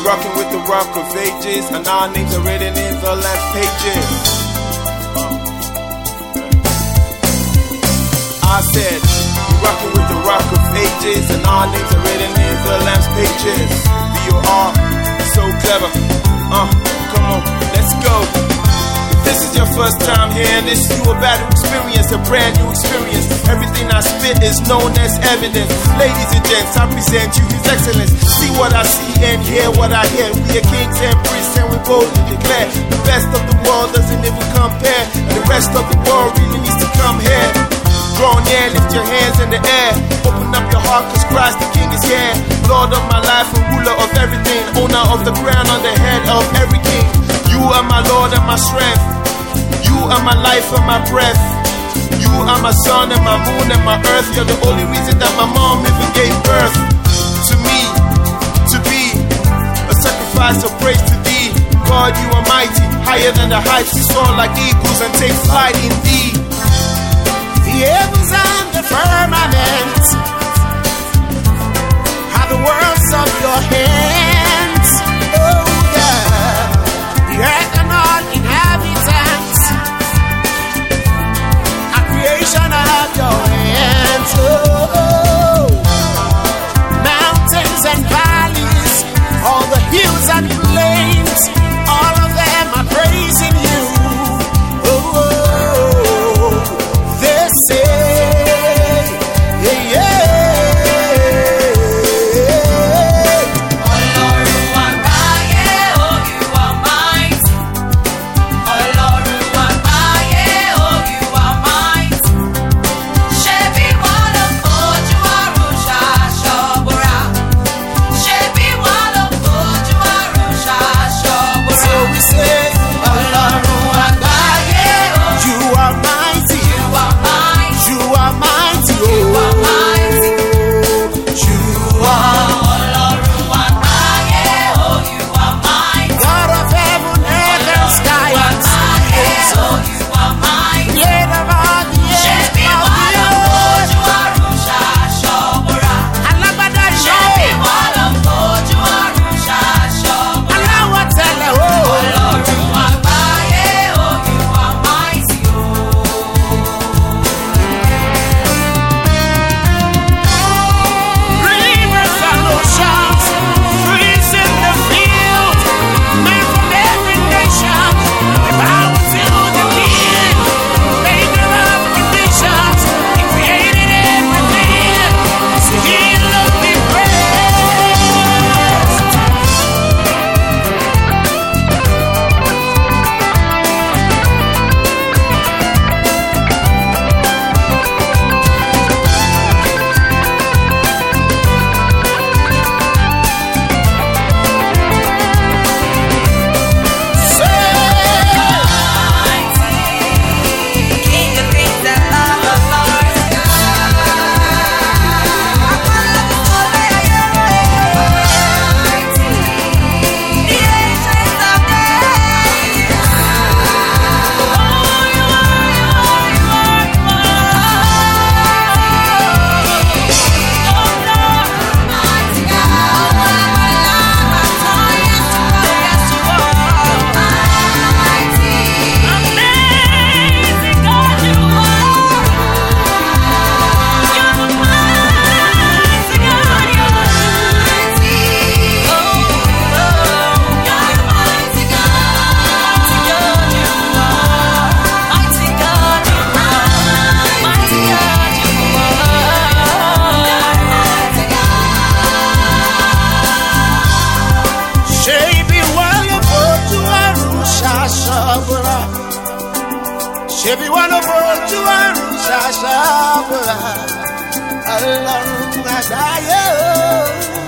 rocking with the Rock of Ages, and our names are written in the Lamb's pages. I said, we're rocking with the Rock of Ages, and our names are written in the Lamb's pages. B-O-R, so clever. Come on, let's go. This is your first time hearing this, you about to experience a brand new experience. Everything I spit is known as evidence. Ladies and gents, I present you His Excellence. See what I see and hear what I hear. We are kings and priests and we boldly declare the best of the world doesn't even compare, and the rest of the world really needs to come here. Draw near, lift your hands in the air. Open up your heart, cause Christ the King is here. Lord of my life and ruler of everything, owner of the crown on the head of every king. You are my Lord and my strength. You are my life and my breath. You are my sun and my moon and my earth. You're the only reason that my mom even gave birth to me, to be a sacrifice of praise to thee. God, you are mighty, higher than the heights. We soar like eagles and take flight in thee. The heavens and the firmament are the works of your hands. Oh yeah, the earth and all inhabitants are creation of your hands. Oh, mountains and valleys, all the hills and plains, all of them are praising you. Ṣebí wọn ló fojú àrùn ṣàṣàbùrà Ọlọ́run àgbáyé o.